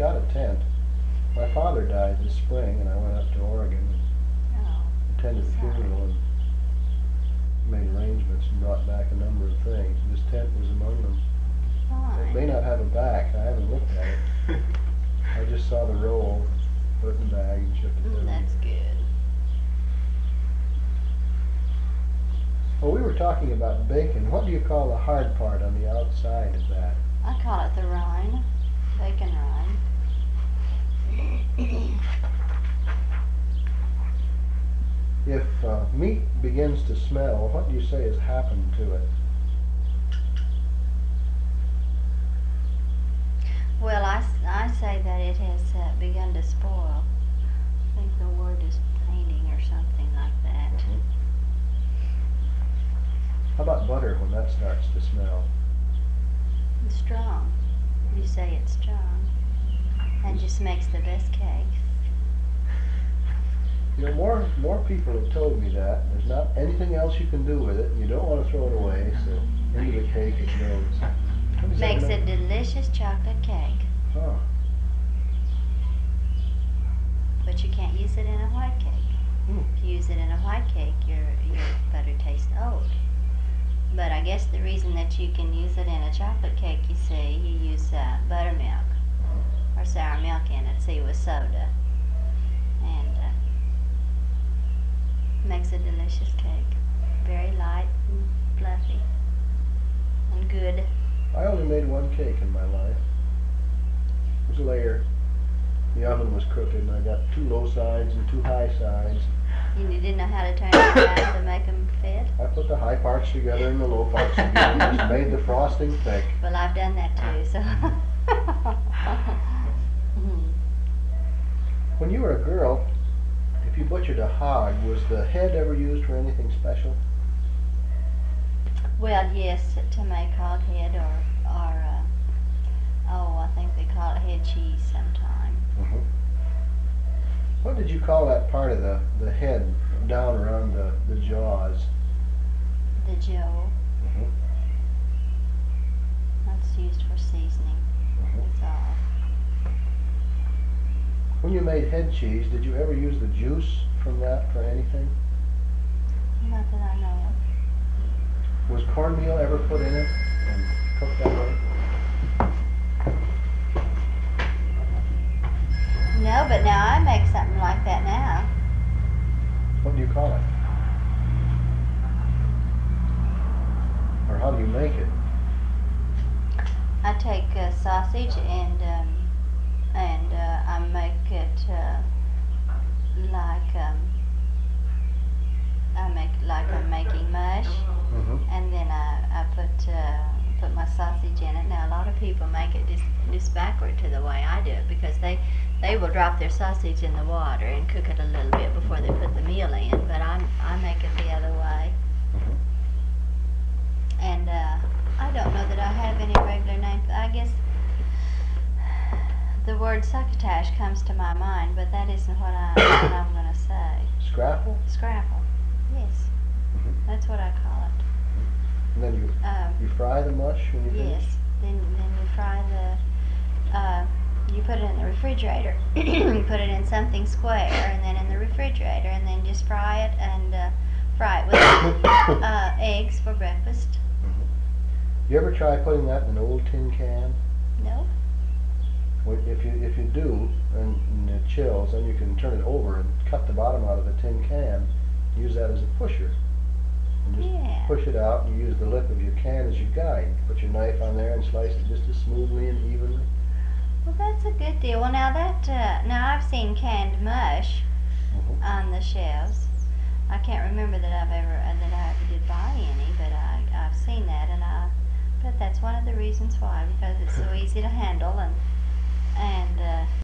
got a tent. My father died this spring, and I went up to Oregon and Oh, attended the sorry. funeral and made arrangements and brought back a number of things. This tent was among them. It may Fine. not have a back. I haven't looked at it. I just saw the roll, put it in the bag, and shipped it down. That's good. Well, we were talking about bacon. What do you call the hard part on the outside of that? I call it the rind, bacon rind. If meat begins to smell, what do you say has happened to it? Well, I say that it has begun to spoil. I think the word is painting or something like that. How about butter when that starts to smell? It's strong. You say it's strong. And just makes the best cakes. You know, more people have told me that. There's not anything else you can do with it, and you don't want to throw it away, so into the cake it goes. What does that Makes mean? a delicious chocolate cake. Huh. But you can't use it in a white cake. If you use it in a white cake, your butter tastes old. But I guess the reason that you can use it in a chocolate cake, you see, you use buttermilk or sour milk in it, see, with soda. And makes a delicious cake. Very light and fluffy and good. I only made one cake in my life. It was a layer. The oven was crooked, and I got 2 low sides and 2 high sides. You didn't know how to turn it around to make them fit? I put the high parts together and the low parts together and just made the frosting thick. Well, I've done that too, so. When you were a girl, if you butchered a hog, was the head ever used for anything special? Well, yes, to make hog head or I think they call it head cheese sometime. What did you call that part of the head down around the jaws? The joe. That's used for seasoning. That's all. When you made head cheese, did you ever use the juice from that for anything? Not that I know of. Was cornmeal ever put in it and cooked that way? No, but now I make something like that now. What do you call it? Or how do you make it? I take sausage and I make it like I'm making mush, and then I put my sausage in it. Now a lot of people make it just backward to the way I do it, because they will drop their sausage in the water and cook it a little bit before they put the meal in. But I make it the other way. And I don't know that I have any regular name. I guess the word succotash comes to my mind, but that isn't what I'm going to say. Scrapple? Scrapple. Yes. That's what I call it. And then you fry the mush when you finish? Yes. Then you fry you put it in the refrigerator. You put it in something square, and then in the refrigerator, and then just fry it with eggs for breakfast. You ever try putting that in an old tin can? No. Well, if you do, and it chills, then you can turn it over and cut the bottom out of the tin can. Use that as a pusher. And just push it out, and you use the lip of your can as your guide. Put your knife on there and slice it just as smoothly and evenly. Well, that's a good deal. Well, now I've seen canned mush on the shelves. I can't remember that I ever did buy any, but I've seen that, and but that's one of the reasons why, because it's so easy to handle and